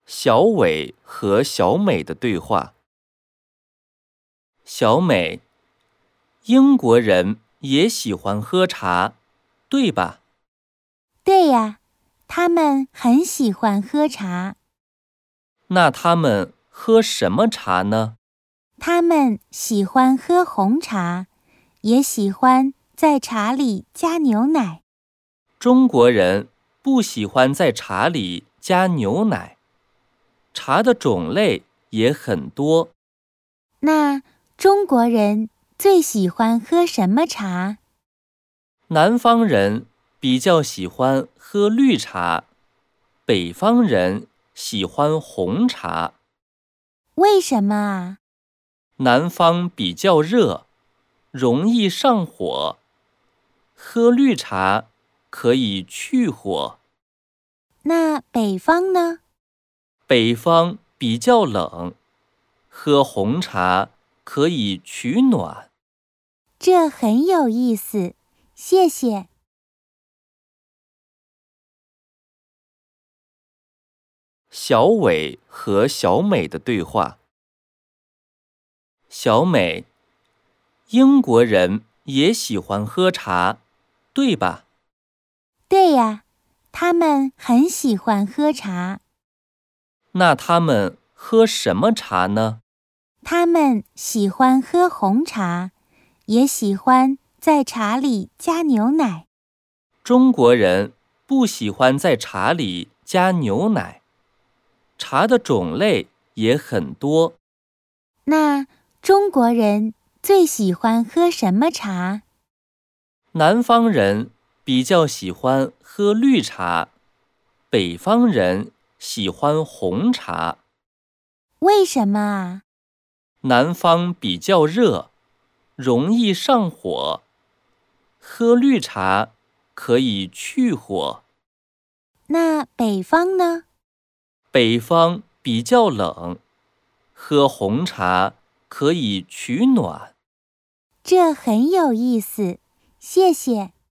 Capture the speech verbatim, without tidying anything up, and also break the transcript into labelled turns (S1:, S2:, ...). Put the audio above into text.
S1: 小伟和小美的对话。小美，英国人也喜欢喝茶，对吧？
S2: 对呀，他们很喜欢喝茶。
S1: 那他们喝什么茶呢？
S2: 他们喜欢喝红茶，也喜欢在茶里加牛奶。
S1: 中国人不喜欢在茶里加牛奶，茶的种类也很多。
S2: 那中国人最喜欢喝什么茶？
S1: 南方人比较喜欢喝绿茶，北方人喜欢红茶。
S2: 为什么啊？
S1: 南方比较热，容易上火，喝绿茶可以去火。
S2: 那北方呢？
S1: 北方比较冷，喝红茶可以取暖。
S2: 这很有意思，谢谢。
S1: 小伟和小美的对话。小美，英国人也喜欢喝茶，对吧？
S2: 对呀，他们很喜欢喝茶。
S1: 那他们喝什么茶呢？
S2: 他们喜欢喝红茶，也喜欢在茶里加牛奶。
S1: 中国人不喜欢在茶里加牛奶，茶的种类也很多。
S2: 那中国人最喜欢喝什么茶？
S1: 南方人比较喜欢喝绿茶，北方人喜欢红茶。
S2: 为什么啊？
S1: 南方比较热，容易上火，喝绿茶可以去火。
S2: 那北方呢？
S1: 北方比较冷，喝红茶可以取暖。
S2: 这很有意思，谢谢。